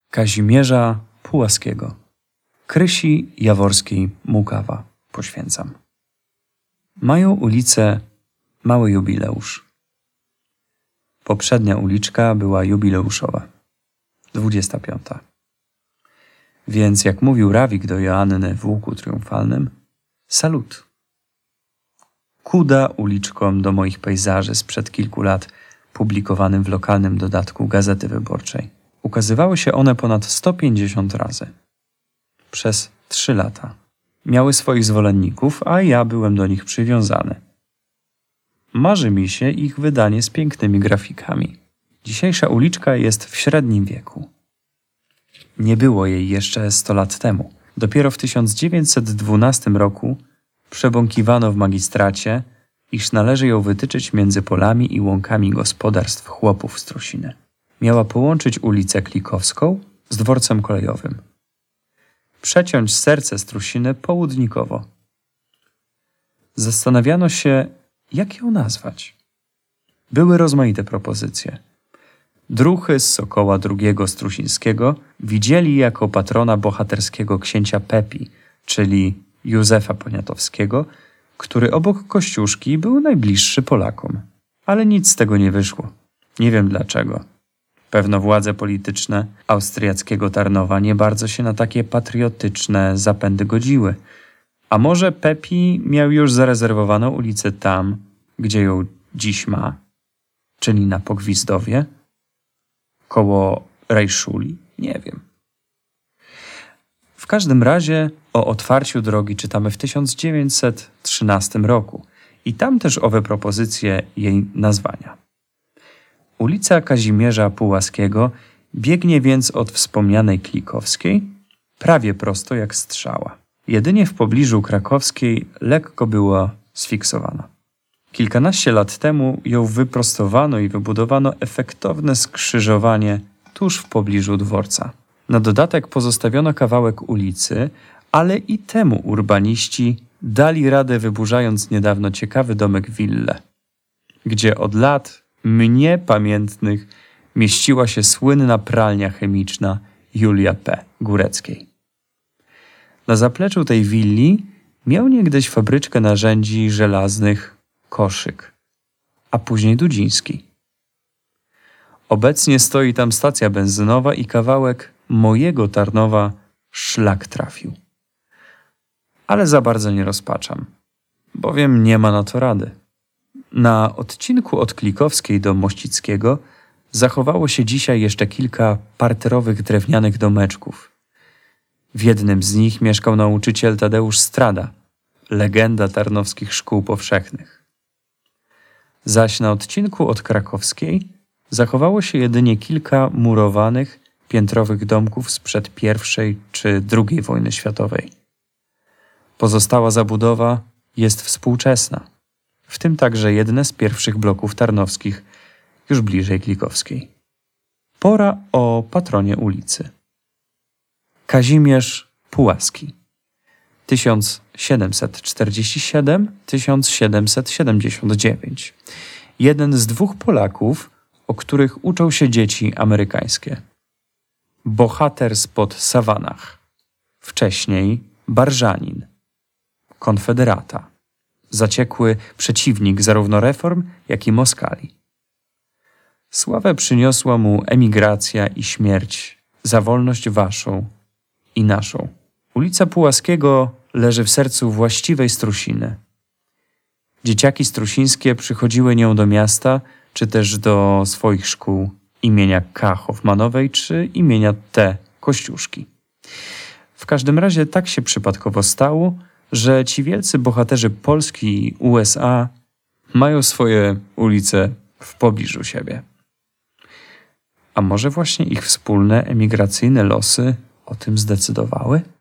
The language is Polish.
Kazimierza Pułaskiego. Krysi Jaworskiej Mukawa poświęcam. Mają ulicę mały jubileusz. Poprzednia uliczka była jubileuszowa. 25. Więc jak mówił Rawik do Joanny w łuku triumfalnym, salut. Kuda uliczkom do moich pejzaży sprzed kilku lat publikowanym w lokalnym dodatku Gazety Wyborczej. Ukazywały się one ponad 150 razy. Przez 3 lata. Miały swoich zwolenników, a ja byłem do nich przywiązany. Marzy mi się ich wydanie z pięknymi grafikami. Dzisiejsza uliczka jest w średnim wieku. Nie było jej jeszcze 100 lat temu. Dopiero w 1912 roku przebąkiwano w magistracie, iż należy ją wytyczyć między polami i łąkami gospodarstw chłopów z Trusiny. Miała połączyć ulicę Klikowską z dworcem kolejowym. Przeciąć serce Strusiny południkowo. Zastanawiano się, jak ją nazwać. Były rozmaite propozycje. Druchy z Sokoła II Strusińskiego widzieli jako patrona bohaterskiego księcia Pepi, czyli Józefa Poniatowskiego, który obok Kościuszki był najbliższy Polakom. Ale nic z tego nie wyszło. Nie wiem dlaczego. Pewno władze polityczne austriackiego Tarnowa nie bardzo się na takie patriotyczne zapędy godziły. A może Pepi miał już zarezerwowaną ulicę tam, gdzie ją dziś ma, czyli na Pogwizdowie, koło Rejszuli? Nie wiem. W każdym razie o otwarciu drogi czytamy w 1913 roku i tam też owe propozycje jej nazwania. Ulica Kazimierza Pułaskiego biegnie więc od wspomnianej Klikowskiej prawie prosto jak strzała. Jedynie w pobliżu Krakowskiej lekko była sfiksowana. Kilkanaście lat temu ją wyprostowano i wybudowano efektowne skrzyżowanie tuż w pobliżu dworca. Na dodatek pozostawiono kawałek ulicy, ale i temu urbaniści dali radę, wyburzając niedawno ciekawy domek willę, gdzie od lat mnie pamiętnych mieściła się słynna pralnia chemiczna Julia P. Góreckiej. Na zapleczu tej willi miał niegdyś fabryczkę narzędzi żelaznych Koszyk, a później Dudziński. Obecnie stoi tam stacja benzynowa i kawałek mojego Tarnowa szlak trafił. Ale za bardzo nie rozpaczam, bowiem nie ma na to rady. Na odcinku od Klikowskiej do Mościckiego zachowało się dzisiaj jeszcze kilka parterowych drewnianych domeczków. W jednym z nich mieszkał nauczyciel Tadeusz Strada, legenda tarnowskich szkół powszechnych. Zaś na odcinku od Krakowskiej zachowało się jedynie kilka murowanych, piętrowych domków sprzed I czy II wojny światowej. Pozostała zabudowa jest współczesna, w tym także jedne z pierwszych bloków tarnowskich, już bliżej Klikowskiej. Pora o patronie ulicy. Kazimierz Pułaski 1747-1779. Jeden z 2 Polaków, o których uczą się dzieci amerykańskie. Bohater spod Sawanach. Wcześniej barżanin. Konfederata. Zaciekły przeciwnik zarówno reform, jak i Moskali. Sławę przyniosła mu emigracja i śmierć za wolność waszą i naszą. Ulica Pułaskiego leży w sercu właściwej Strusiny. Dzieciaki strusińskie przychodziły nią do miasta, czy też do swoich szkół imienia K. Hoffmanowej, czy imienia T. Kościuszki. W każdym razie tak się przypadkowo stało, że ci wielcy bohaterzy Polski i USA mają swoje ulice w pobliżu siebie. A może właśnie ich wspólne emigracyjne losy o tym zdecydowały?